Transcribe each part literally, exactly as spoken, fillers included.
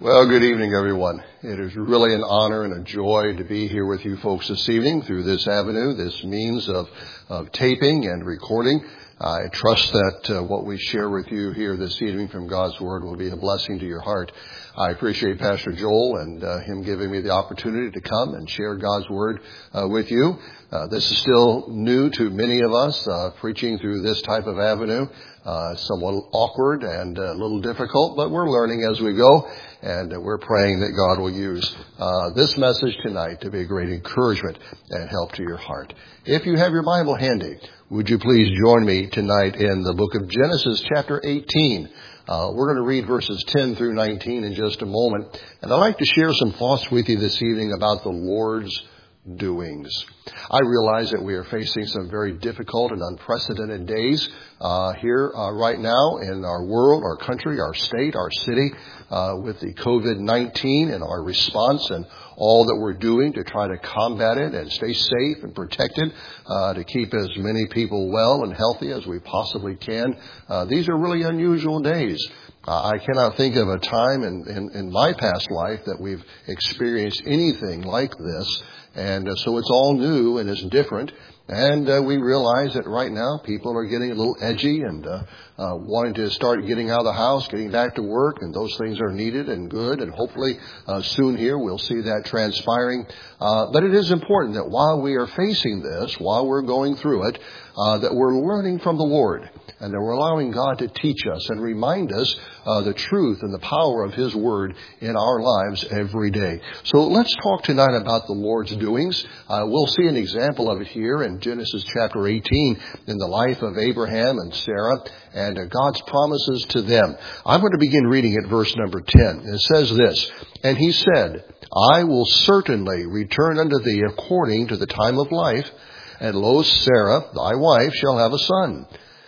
Well, good evening, everyone. It is really an honor and a joy to be here with you folks this evening through this avenue, this means of, of taping and recording. I trust that uh, what we share with you here this evening from God's Word will be a blessing to your heart. I appreciate Pastor Joel and uh, him giving me the opportunity to come and share God's Word uh, with you. Uh, this is still new to many of us, uh, preaching through this type of avenue. Uh, somewhat awkward and a little difficult, but we're learning as we go, and uh, we're praying that God will use uh, this message tonight to be a great encouragement and help to your heart. If you have your Bible handy, would you please join me tonight in the book of Genesis, chapter eighteen. Uh, we're going to read verses ten through nineteen in just a moment, and I'd like to share some thoughts with you this evening about the Lord's doings. I realize that we are facing some very difficult and unprecedented days uh, here uh, right now in our world, our country, our state, our city, uh, with the covid nineteen and our response and all that we're doing to try to combat it and stay safe and protected, uh, to keep as many people well and healthy as we possibly can. Uh, these are really unusual days. Uh, I cannot think of a time in, in, in my past life that we've experienced anything like this. And uh, so it's all new and it's different. And uh, we realize that right now people are getting a little edgy and uh, uh, wanting to start getting out of the house, getting back to work, and those things are needed and good. And hopefully uh, soon here we'll see that transpiring. Uh, but it is important that while we are facing this, while we're going through it, uh, that we're learning from the Lord. And that we're allowing God to teach us and remind us uh, the truth and the power of His Word in our lives every day. So let's talk tonight about the Lord's doings. Uh, we'll see an example of it here in Genesis chapter eighteen in the life of Abraham and Sarah and uh, God's promises to them. I'm going to begin reading at verse number ten. It says this, "And he said, I will certainly return unto thee according to the time of life, and lo, Sarah, thy wife, shall have a son.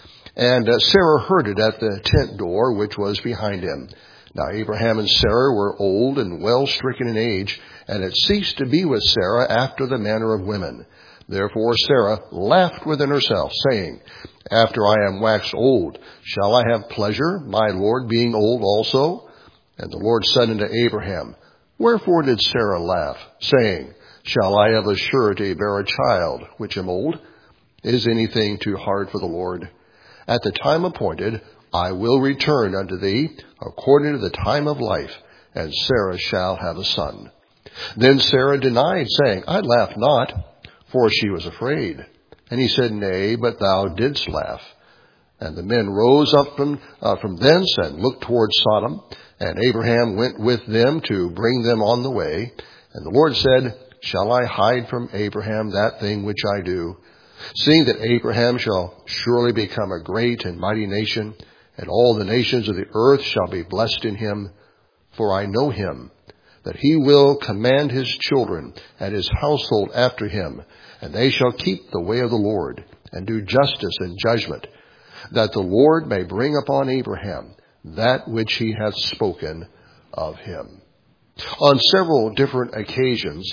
And uh, Sarah heard it at the tent door, which was behind him. Now Abraham and Sarah were old and well stricken in age, and it ceased to be with Sarah after the manner of women. Therefore Sarah laughed within herself, saying, After I am waxed old, shall I have pleasure, my Lord being old also? And the Lord said unto Abraham, Wherefore did Sarah laugh, saying, Shall I of a surety bear a child, which am old? Is anything too hard for the Lord? At the time appointed, I will return unto thee according to the time of life, and Sarah shall have a son. Then Sarah denied, saying, I laughed not, for she was afraid. And he said, Nay, but thou didst laugh. And the men rose up from, uh, from thence and looked toward Sodom, and Abraham went with them to bring them on the way. And the Lord said, Shall I hide from Abraham that thing which I do? Seeing that Abraham shall surely become a great and mighty nation, and all the nations of the earth shall be blessed in him. For I know him, that he will command his children and his household after him, and they shall keep the way of the Lord, and do justice and judgment, that the Lord may bring upon Abraham that which he hath spoken of him." On several different occasions,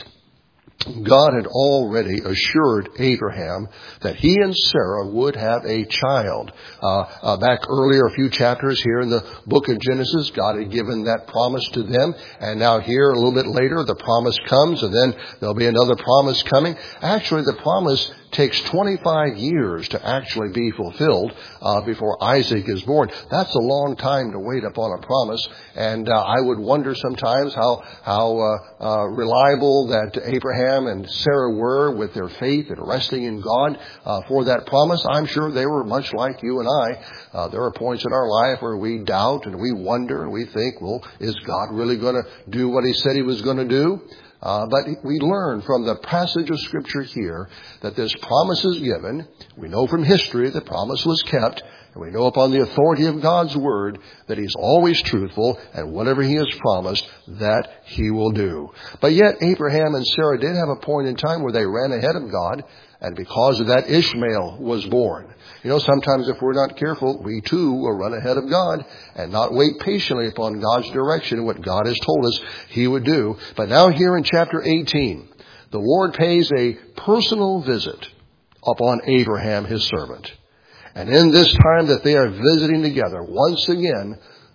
God had already assured Abraham that he and Sarah would have a child. Uh, uh, back earlier, a few chapters here in the book of Genesis, God had given that promise to them. And now here, a little bit later, the promise comes, and then there'll be another promise coming. Actually, the promise takes twenty-five years to actually be fulfilled uh, before Isaac is born. That's a long time to wait upon a promise. And uh, I would wonder sometimes how, how uh, uh, reliable that Abraham and Sarah were with their faith and resting in God uh, for that promise. I'm sure they were much like you and I. Uh, there are points in our life where we doubt and we wonder and we think, well, is God really going to do what he said he was going to do? Uh, but we learn from the passage of Scripture here that this promise is given. We know from history the promise was kept. And we know upon the authority of God's Word that He's always truthful, and whatever He has promised, that He will do. But yet Abraham and Sarah did have a point in time where they ran ahead of God, and because of that Ishmael was born. You know, sometimes if we're not careful, we too will run ahead of God and not wait patiently upon God's direction and what God has told us He would do. But now here in chapter eighteen, the Lord pays a personal visit upon Abraham, His servant. And in this time that they are visiting together, once again,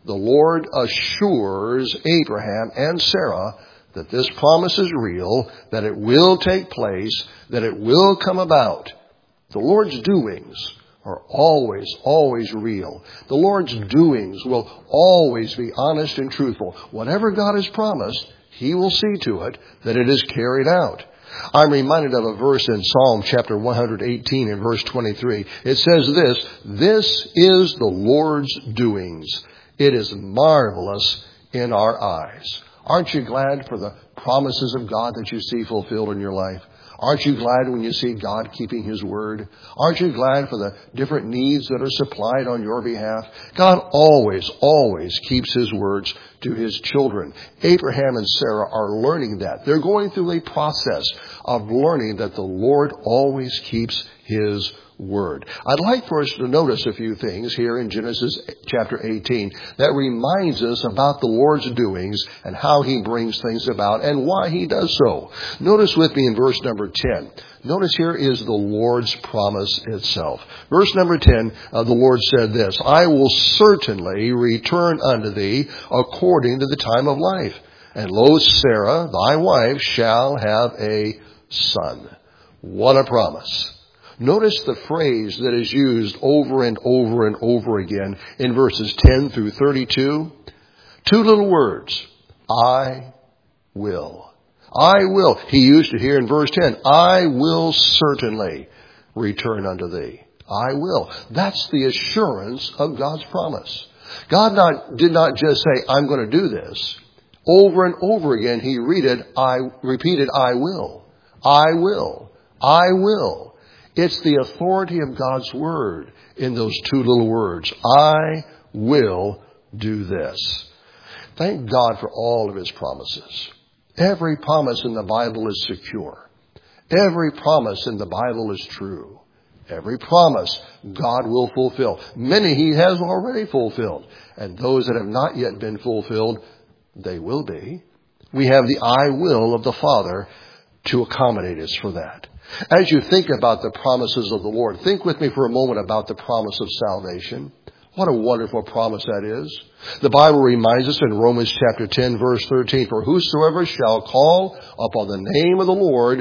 the Lord assures Abraham and Sarah that this promise is real, that it will take place, that it will come about. The Lord's doings are always, always real. The Lord's doings will always be honest and truthful. Whatever God has promised, He will see to it that it is carried out. I'm reminded of a verse in Psalm chapter one eighteen and verse twenty-three. It says this, "This is the Lord's doings. It is marvelous in our eyes." Aren't you glad for the promises of God that you see fulfilled in your life? Aren't you glad when you see God keeping His word? Aren't you glad for the different needs that are supplied on your behalf? God always, always keeps His words to His children. Abraham and Sarah are learning that. They're going through a process of learning that the Lord always keeps His word. I'd like for us to notice a few things here in Genesis chapter eighteen that reminds us about the Lord's doings and how He brings things about and why He does so. Notice with me in verse number ten. Notice here is the Lord's promise itself. Verse number ten, uh, the Lord said this, "I will certainly return unto thee according to the time of life. And lo, Sarah, thy wife, shall have a son." What a promise. Notice the phrase that is used over and over and over again in verses ten through thirty-two. Two little words. I will. I will. He used it here in verse ten. I will certainly return unto thee. I will. That's the assurance of God's promise. God not, did not just say, I'm going to do this. Over and over again, He repeated, I, repeated, I will. I will. I will. It's the authority of God's word in those two little words. I will do this. Thank God for all of His promises. Every promise in the Bible is secure. Every promise in the Bible is true. Every promise God will fulfill. Many He has already fulfilled. And those that have not yet been fulfilled, they will be. We have the I will of the Father to accommodate us for that. As you think about the promises of the Lord, think with me for a moment about the promise of salvation. What a wonderful promise that is. The Bible reminds us in Romans chapter ten, verse thirteen, "For whosoever shall call upon the name of the Lord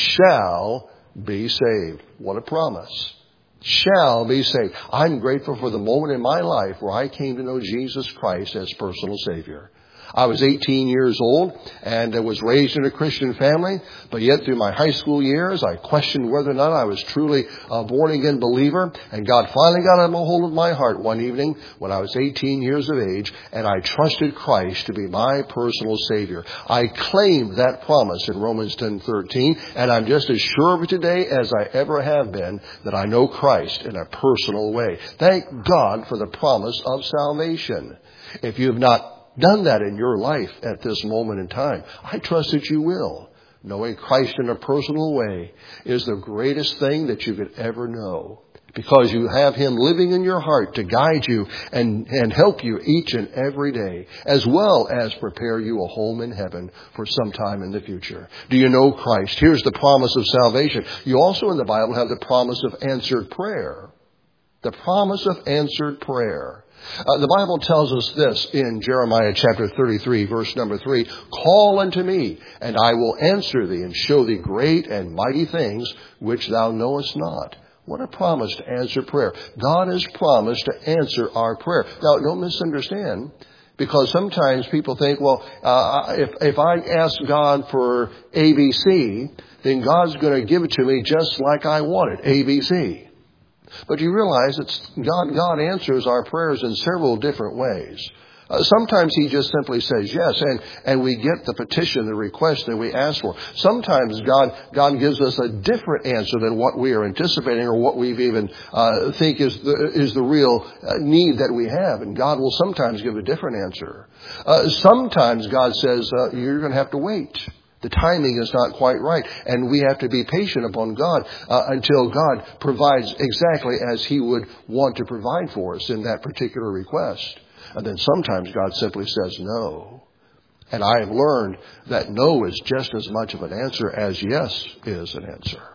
shall be saved." What a promise. Shall be saved. I'm grateful for the moment in my life where I came to know Jesus Christ as personal Savior. I was eighteen years old and was raised in a Christian family, but yet through my high school years, I questioned whether or not I was truly a born-again believer. And God finally got a hold of my heart one evening when I was eighteen years of age, and I trusted Christ to be my personal Savior. I claimed that promise in Romans ten thirteen, and I'm just as sure of it today as I ever have been that I know Christ in a personal way. Thank God for the promise of salvation. If you have not done that in your life at this moment in time, I trust that you will. Knowing Christ in a personal way is the greatest thing that you could ever know, because you have Him living in your heart to guide you and, and help you each and every day, as well as prepare you a home in heaven for some time in the future. Do you know Christ? Here's the promise of salvation. You also in the Bible have the promise of answered prayer. The promise of answered prayer. Uh, the Bible tells us this in Jeremiah chapter thirty-three, verse number three. "Call unto me, and I will answer thee, and show thee great and mighty things which thou knowest not." What a promise to answer prayer. God has promised to answer our prayer. Now, don't misunderstand, because sometimes people think, well, uh, if, if I ask God for A B C, then God's going to give it to me just like I want it, A B C. But you realize that God, God answers our prayers in several different ways. Uh, sometimes He just simply says yes, and, and we get the petition, the request that we ask for. Sometimes God, God gives us a different answer than what we are anticipating or what we even uh, think is the, is the real uh, need that we have. And God will sometimes give a different answer. Uh, sometimes God says, uh, you're going to have to wait. The timing is not quite right, and we have to be patient upon God uh, until God provides exactly as He would want to provide for us in that particular request. And then sometimes God simply says no. And I have learned that no is just as much of an answer as yes is an answer.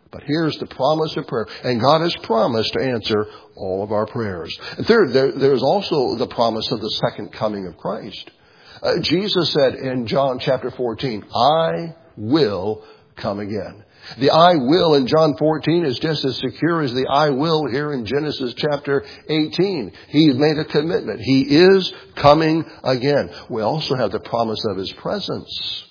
But here's the promise of prayer. And God has promised to answer all of our prayers. And third, there, there's also the promise of the second coming of Christ. Uh, Jesus said in John chapter fourteen, I will come again. The I will in John fourteen is just as secure as the I will here in Genesis chapter eighteen. He made a commitment. He is coming again. We also have the promise of His presence.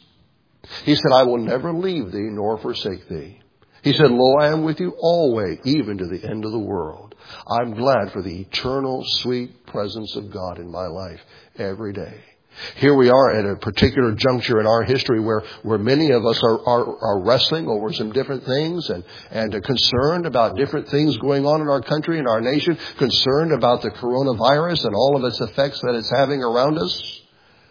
He said, I will never leave thee nor forsake thee. He said, lo, I am with you always, even to the end of the world. I'm glad for the eternal, sweet presence of God in my life every day. Here we are at a particular juncture in our history where, where many of us are, are, are wrestling over some different things and, and are concerned about different things going on in our country and our nation, concerned about the coronavirus and all of its effects that it's having around us.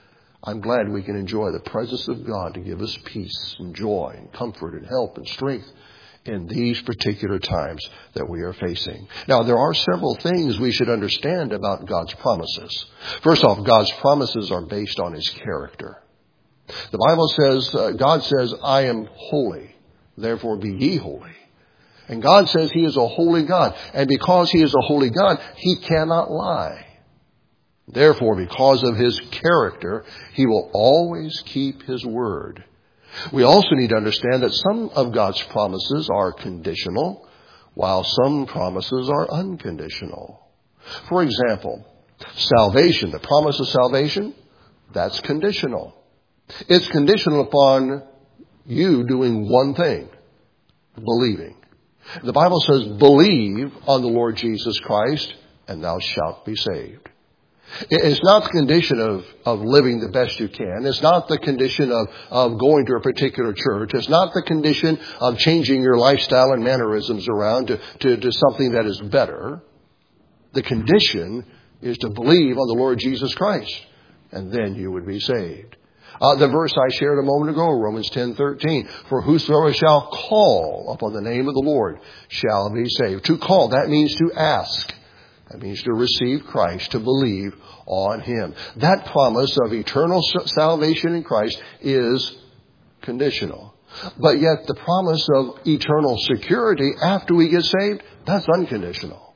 I'm glad we can enjoy the presence of God to give us peace and joy and comfort and help and strength in these particular times that we are facing. Now, there are several things we should understand about God's promises. First off, God's promises are based on His character. The Bible says, uh, God says, I am holy, therefore be ye holy. And God says He is a holy God. And because He is a holy God, He cannot lie. Therefore, because of His character, He will always keep His word. We also need to understand that some of God's promises are conditional, while some promises are unconditional. For example, salvation, the promise of salvation, that's conditional. It's conditional upon you doing one thing, believing. The Bible says, believe on the Lord Jesus Christ, and thou shalt be saved. It's not the condition of, of living the best you can. It's not the condition of, of going to a particular church. It's not the condition of changing your lifestyle and mannerisms around to, to, to something that is better. The condition is to believe on the Lord Jesus Christ, and then you would be saved. Uh, the verse I shared a moment ago, Romans ten thirteen, for whosoever shall call upon the name of the Lord shall be saved. To call, that means to ask. That means to receive Christ, to believe on Him. That promise of eternal salvation in Christ is conditional. But yet the promise of eternal security after we get saved, that's unconditional.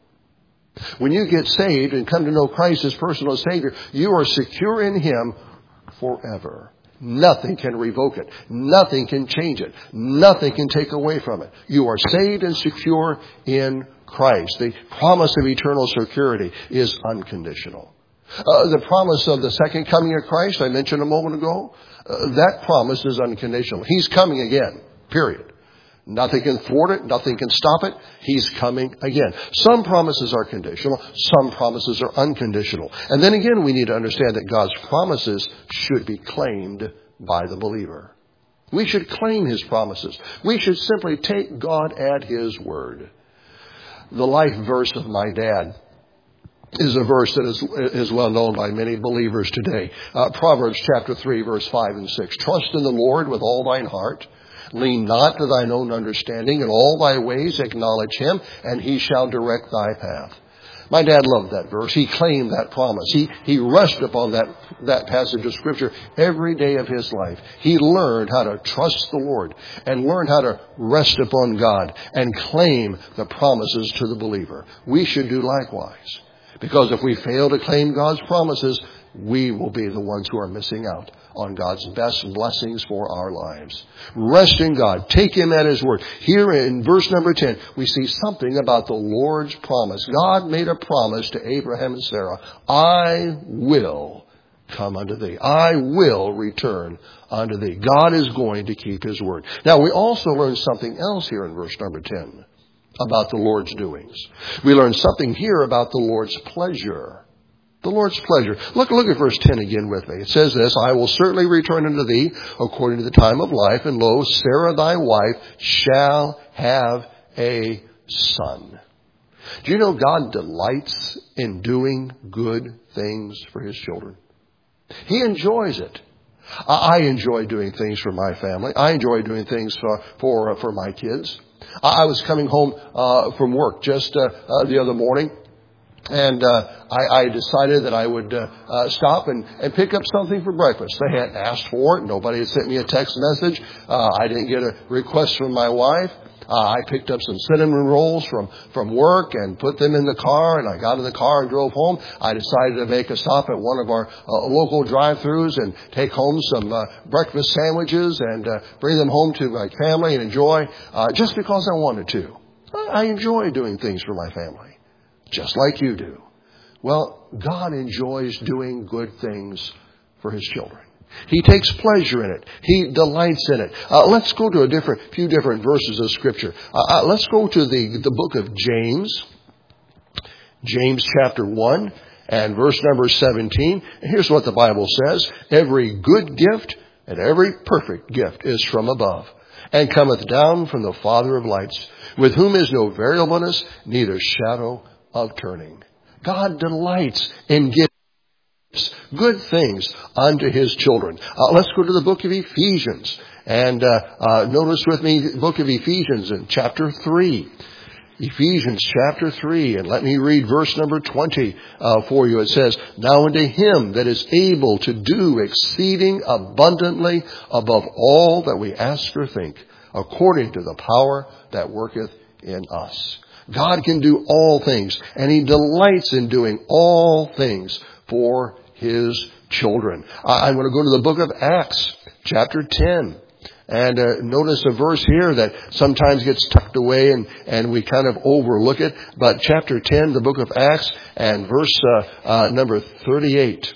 When you get saved and come to know Christ as personal Savior, you are secure in Him forever. Nothing can revoke it. Nothing can change it. Nothing can take away from it. You are saved and secure in Christ. The promise of eternal security is unconditional. Uh, the promise of the second coming of Christ, I mentioned a moment ago, uh, that promise is unconditional. He's coming again, period. Nothing can thwart it. Nothing can stop it. He's coming again. Some promises are conditional. Some promises are unconditional. And then again, we need to understand that God's promises should be claimed by the believer. We should claim His promises. We should simply take God at His word. The life verse of my dad is a verse that is, is well known by many believers today. Uh, Proverbs chapter three, verse five and six. Trust in the Lord with all thine heart. Lean not to thine own understanding. In all thy ways acknowledge Him, and He shall direct thy path. My dad loved that verse. He claimed that promise. He, he rushed upon that, that passage of Scripture every day of his life. He learned how to trust the Lord and learned how to rest upon God and claim the promises to the believer. We should do likewise. Because if we fail to claim God's promises, we will be the ones who are missing out on God's best blessings for our lives. Rest in God. Take Him at His word. Here in verse number ten, we see something about the Lord's promise. God made a promise to Abraham and Sarah. I will come unto thee. I will return unto thee. God is going to keep His word. Now, we also learn something else here in verse number ten about the Lord's doings. We learn something here about the Lord's pleasure. The Lord's pleasure. Look, look at verse ten again with me. It says this, I will certainly return unto thee according to the time of life, and lo, Sarah thy wife shall have a son. Do you know God delights in doing good things for His children? He enjoys it. I enjoy doing things for my family. I enjoy doing things for for, for my kids. I was coming home uh, from work just uh, uh, the other morning. And uh, I, I decided that I would uh, uh, stop and, and pick up something for breakfast. They hadn't asked for it. Nobody had sent me a text message. Uh, I didn't get a request from my wife. Uh, I picked up some cinnamon rolls from, from work and put them in the car, and I got in the car and drove home. I decided to make a stop at one of our uh, local drive-thrus and take home some uh, breakfast sandwiches and uh, bring them home to my family and enjoy, uh, just because I wanted to. I enjoy doing things for my family, just like you do. Well, God enjoys doing good things for His children. He takes pleasure in it. He delights in it. Uh, let's go to a different, few different verses of Scripture. Uh, uh, let's go to the, the book of James. James chapter one and verse number seventeen. And here's what the Bible says. Every good gift and every perfect gift is from above, and cometh down from the Father of lights, with whom is no variableness, neither shadow of turning. God delights in giving good things unto His children. Uh, let's go to the book of Ephesians. And uh, uh, notice with me the book of Ephesians in chapter three. Ephesians chapter three. And let me read verse number twenty uh, for you. It says, Now unto Him that is able to do exceeding abundantly above all that we ask or think, according to the power that worketh in us. God can do all things, and He delights in doing all things for His children. I'm going to go to the book of Acts, chapter ten. And uh, notice a verse here that sometimes gets tucked away and, and we kind of overlook it. But chapter ten, the book of Acts, and verse uh, uh, number thirty-eight.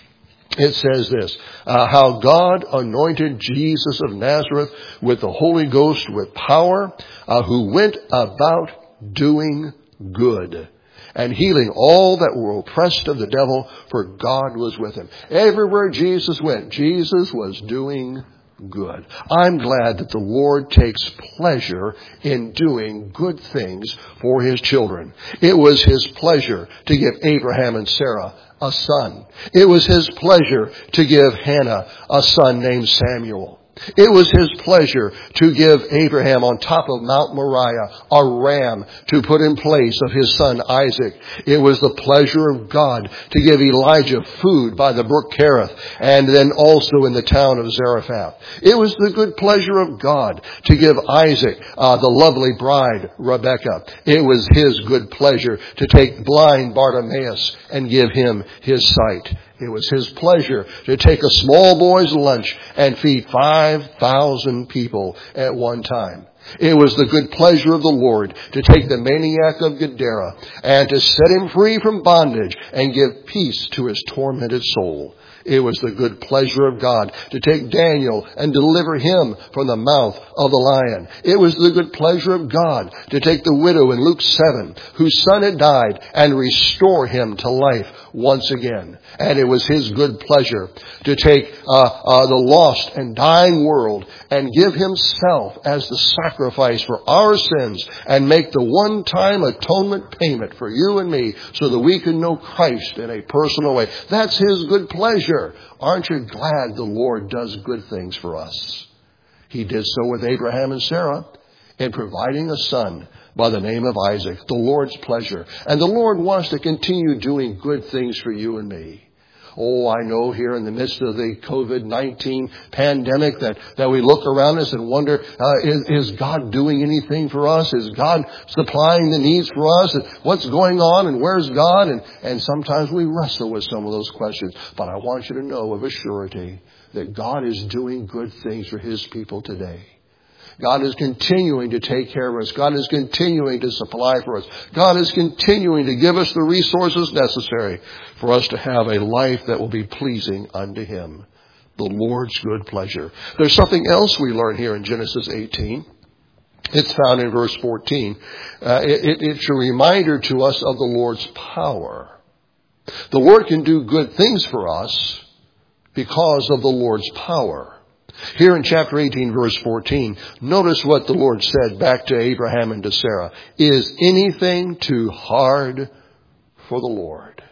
It says this, uh, how God anointed Jesus of Nazareth with the Holy Ghost with power, uh, who went about doing good and healing all that were oppressed of the devil, for God was with Him. Everywhere Jesus went, Jesus was doing good. I'm glad that the Lord takes pleasure in doing good things for His children. It was His pleasure to give Abraham and Sarah a son. It was His pleasure to give Hannah a son named Samuel. It was His pleasure to give Abraham on top of Mount Moriah a ram to put in place of his son Isaac. It was the pleasure of God to give Elijah food by the brook Kerith and then also in the town of Zarephath. It was the good pleasure of God to give Isaac uh, the lovely bride Rebekah. It was His good pleasure to take blind Bartimaeus and give him his sight. It was His pleasure to take a small boy's lunch and feed five thousand people at one time. It was the good pleasure of the Lord to take the maniac of Gadara and to set him free from bondage and give peace to his tormented soul. It was the good pleasure of God to take Daniel and deliver him from the mouth of the lion. It was the good pleasure of God to take the widow in Luke seven, whose son had died, and restore him to life once again. And it was His good pleasure to take uh, uh, the lost and dying world and give Himself as the sacrifice for our sins and make the one-time atonement payment for you and me so that we can know Christ in a personal way. That's His good pleasure. Aren't you glad the Lord does good things for us? He did so with Abraham and Sarah in providing a son by the name of Isaac, the Lord's pleasure. And the Lord wants to continue doing good things for you and me. Oh, I know here in the midst of the covid nineteen pandemic that, that we look around us and wonder, uh, is, is God doing anything for us? Is God supplying the needs for us? And what's going on and where's God? And, and sometimes we wrestle with some of those questions. But I want you to know of a surety that God is doing good things for His people today. God is continuing to take care of us. God is continuing to supply for us. God is continuing to give us the resources necessary for us to have a life that will be pleasing unto Him. The Lord's good pleasure. There's something else we learn here in Genesis eighteen. It's found in verse fourteen. Uh, it, it, it's a reminder to us of the Lord's power. The Lord can do good things for us because of the Lord's power. Here in chapter eighteen, verse fourteen, notice what the Lord said back to Abraham and to Sarah. Is anything too hard for the Lord?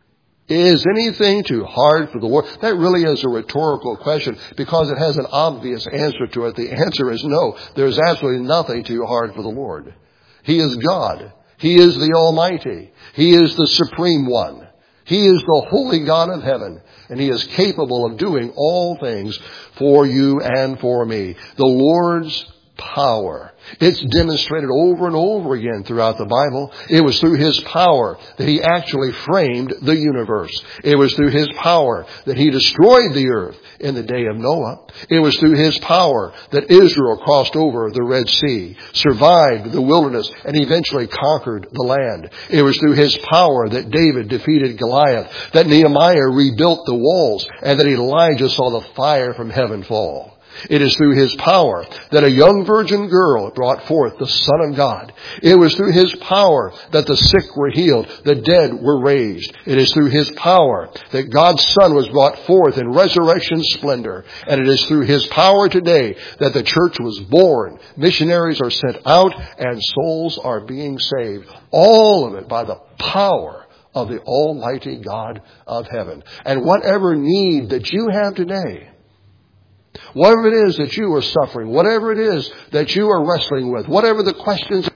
Is anything too hard for the Lord? That really is a rhetorical question because it has an obvious answer to it. The answer is no. There's absolutely nothing too hard for the Lord. He is God. He is the Almighty. He is the Supreme One. He is the holy God of heaven, and He is capable of doing all things for you and for me. The Lord's power. It's demonstrated over and over again throughout the Bible. It was through His power that He actually framed the universe. It was through His power that He destroyed the earth in the day of Noah. It was through His power that Israel crossed over the Red Sea, survived the wilderness, and eventually conquered the land. It was through His power that David defeated Goliath, that Nehemiah rebuilt the walls, and that Elijah saw the fire from heaven fall. It is through His power that a young virgin girl brought forth the Son of God. It was through His power that the sick were healed, the dead were raised. It is through His power that God's Son was brought forth in resurrection splendor. And it is through His power today that the church was born, missionaries are sent out, and souls are being saved. All of it by the power of the Almighty God of heaven. And whatever need that you have today, whatever it is that you are suffering, whatever it is that you are wrestling with, whatever the questions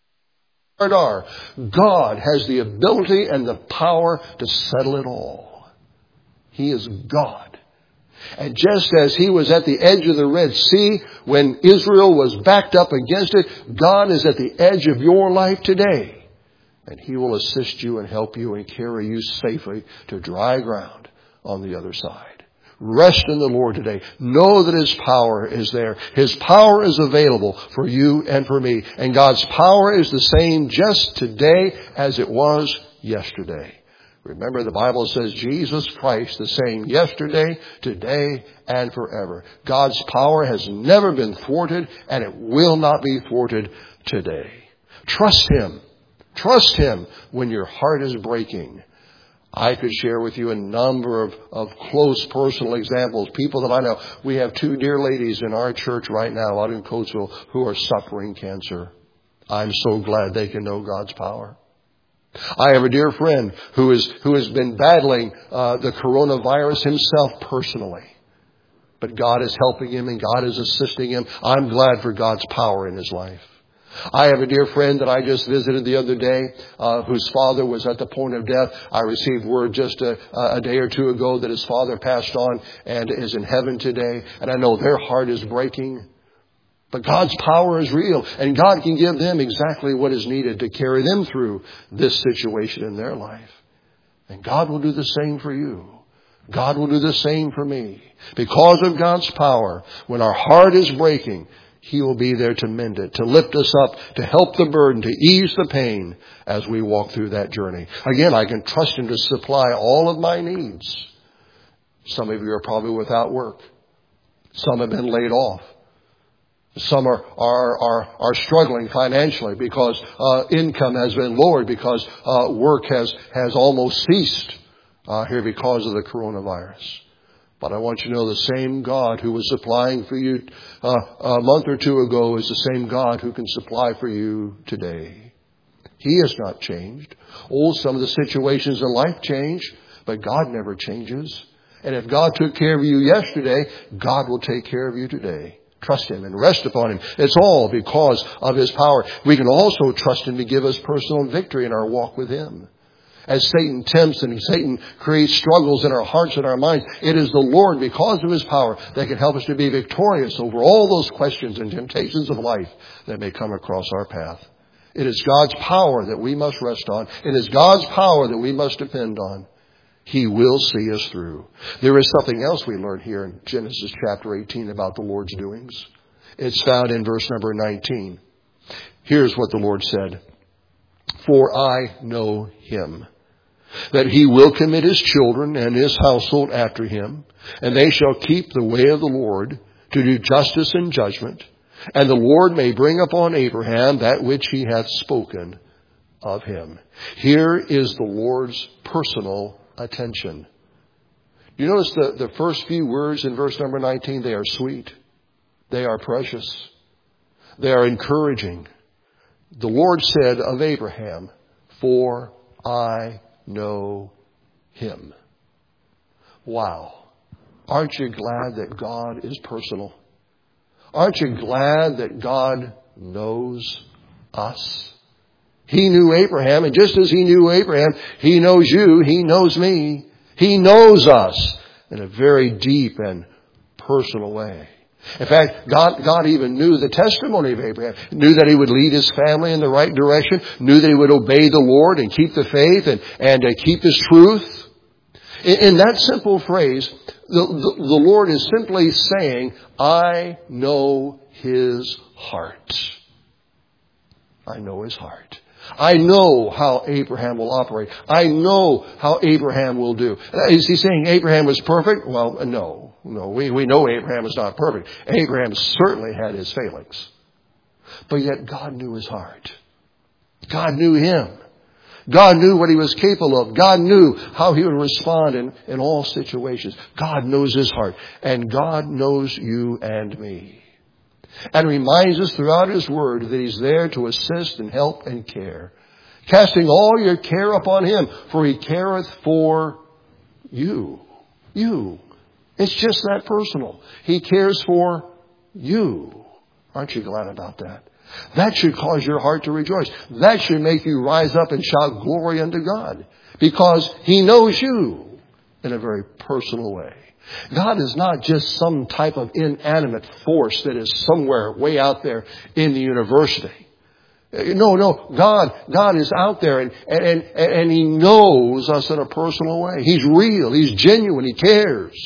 are, God has the ability and the power to settle it all. He is God. And just as He was at the edge of the Red Sea when Israel was backed up against it, God is at the edge of your life today. And He will assist you and help you and carry you safely to dry ground on the other side. Rest in the Lord today. Know that His power is there. His power is available for you and for me. And God's power is the same just today as it was yesterday. Remember, the Bible says Jesus Christ the same yesterday, today, and forever. God's power has never been thwarted, and it will not be thwarted today. Trust Him. Trust Him when your heart is breaking. I could share with you a number of, of close personal examples. People that I know. We have two dear ladies in our church right now out in Coatesville who are suffering cancer. I'm so glad they can know God's power. I have a dear friend who is who has been battling uh, the coronavirus himself personally. But God is helping him and God is assisting him. I'm glad for God's power in his life. I have a dear friend that I just visited the other day, uh, whose father was at the point of death. I received word just a, a day or two ago that his father passed on and is in heaven today. And I know their heart is breaking. But God's power is real, and God can give them exactly what is needed to carry them through this situation in their life. And God will do the same for you. God will do the same for me. Because of God's power, when our heart is breaking, He will be there to mend it, to lift us up, to help the burden, to ease the pain as we walk through that journey. Again, I can trust Him to supply all of my needs. Some of you are probably without work. Some have been laid off. Some are, are, are, are struggling financially because uh, income has been lowered, because uh, work has, has almost ceased uh, here because of the coronavirus. But I want you to know the same God who was supplying for you uh, a month or two ago is the same God who can supply for you today. He has not changed. Oh, some of the situations in life change, but God never changes. And if God took care of you yesterday, God will take care of you today. Trust Him and rest upon Him. It's all because of His power. We can also trust Him to give us personal victory in our walk with Him. As Satan tempts and Satan creates struggles in our hearts and our minds, it is the Lord, because of His power, that can help us to be victorious over all those questions and temptations of life that may come across our path. It is God's power that we must rest on. It is God's power that we must depend on. He will see us through. There is something else we learn here in Genesis chapter eighteen about the Lord's doings. It's found in verse number nineteen. Here's what the Lord said. For I know Him, that He will commit His children and His household after Him, and they shall keep the way of the Lord to do justice and judgment. And the Lord may bring upon Abraham that which He hath spoken of him. Here is the Lord's personal attention. You notice the, the first few words in verse number nineteen, they are sweet. They are precious. They are encouraging. The Lord said of Abraham, for I know him. Wow. Aren't you glad that God is personal? Aren't you glad that God knows us? He knew Abraham, and just as He knew Abraham, He knows you, He knows me. He knows us in a very deep and personal way. In fact, God, God even knew the testimony of Abraham, knew that he would lead his family in the right direction, knew that he would obey the Lord and keep the faith and, and uh, keep his truth. In, in that simple phrase, the, the, the Lord is simply saying, I know his heart. I know his heart. I know how Abraham will operate. I know how Abraham will do. Is he saying Abraham was perfect? Well, no. No, we, we know Abraham is not perfect. Abraham certainly had his failings. But yet God knew his heart. God knew him. God knew what he was capable of. God knew how he would respond in, in all situations. God knows his heart. And God knows you and me. And reminds us throughout his word that he's there to assist and help and care. Casting all your care upon him, for he careth for you. You. It's just that personal. He cares for you. Aren't you glad about that? That should cause your heart to rejoice. That should make you rise up and shout glory unto God. Because he knows you in a very personal way. God is not just some type of inanimate force that is somewhere way out there in the university. No, no. God, God is out there and, and, and he knows us in a personal way. He's real. He's genuine. He cares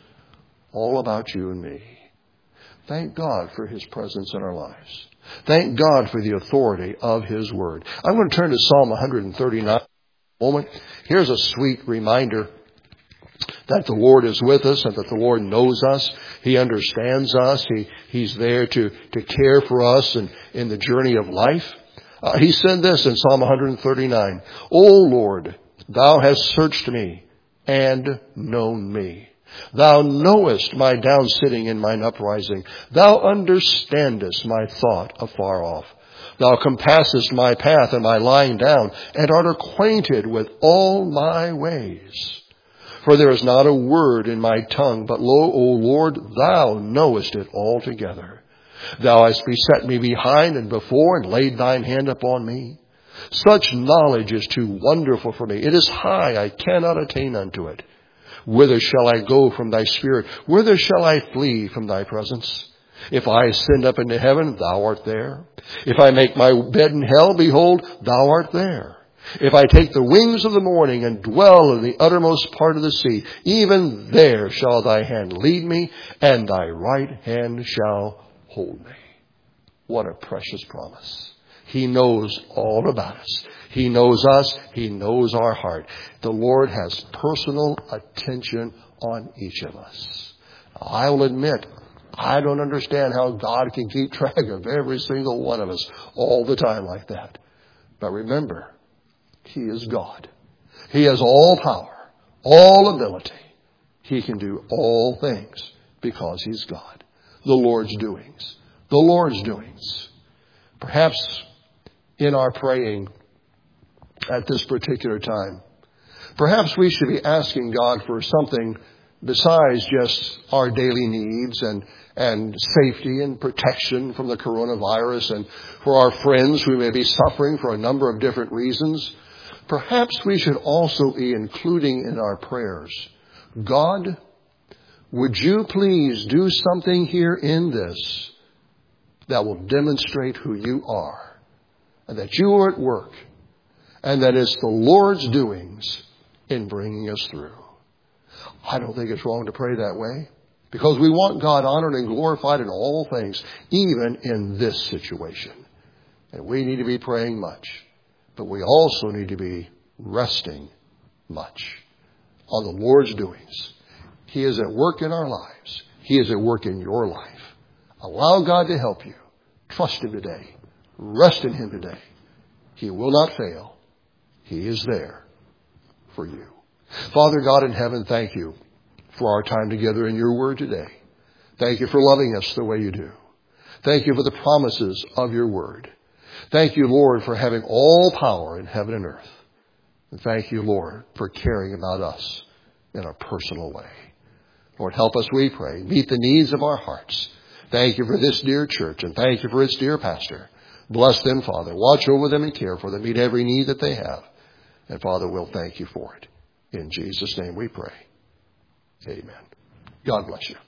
all about you and me. Thank God for his presence in our lives. Thank God for the authority of his word. I'm going to turn to Psalm one thirty-nine in a moment. Here's a sweet reminder that the Lord is with us and that the Lord knows us. He understands us. He, he's there to, to care for us in, in the journey of life. Uh, he said this in Psalm one thirty-nine, O Lord, thou hast searched me and known me. Thou knowest my down sitting and mine uprising. Thou understandest my thought afar off. Thou compassest my path and my lying down, and art acquainted with all my ways. For there is not a word in my tongue, but lo, O Lord, thou knowest it altogether. Thou hast beset me behind and before, and laid thine hand upon me. Such knowledge is too wonderful for me. It is high, I cannot attain unto it. Whither shall I go from thy spirit? Whither shall I flee from thy presence? If I ascend up into heaven, thou art there. If I make my bed in hell, behold, thou art there. If I take the wings of the morning and dwell in the uttermost part of the sea, even there shall thy hand lead me, and thy right hand shall hold me. What a precious promise. He knows all about us. He knows us. He knows our heart. The Lord has personal attention on each of us. I will admit, I don't understand how God can keep track of every single one of us all the time like that. But remember, he is God. He has all power, all ability. He can do all things because he's God. The Lord's doings. The Lord's doings. Perhaps in our praying at this particular time, perhaps we should be asking God for something besides just our daily needs and, and safety and protection from the coronavirus, and for our friends who may be suffering for a number of different reasons. Perhaps we should also be including in our prayers, God, would you please do something here in this that will demonstrate who you are, and that you are at work, and that it's the Lord's doings in bringing us through. I don't think it's wrong to pray that way, because we want God honored and glorified in all things, even in this situation. And we need to be praying much, but we also need to be resting much on the Lord's doings. He is at work in our lives. He is at work in your life. Allow God to help you. Trust him today. Rest in him today. He will not fail. He is there for you. Father God in heaven, thank you for our time together in your word today. Thank you for loving us the way you do. Thank you for the promises of your word. Thank you, Lord, for having all power in heaven and earth. And thank you, Lord, for caring about us in a personal way. Lord, help us, we pray. Meet the needs of our hearts. Thank you for this dear church, and thank you for its dear pastor. Bless them, Father. Watch over them and care for them. Meet every need that they have. And, Father, we'll thank you for it. In Jesus' name we pray. Amen. God bless you.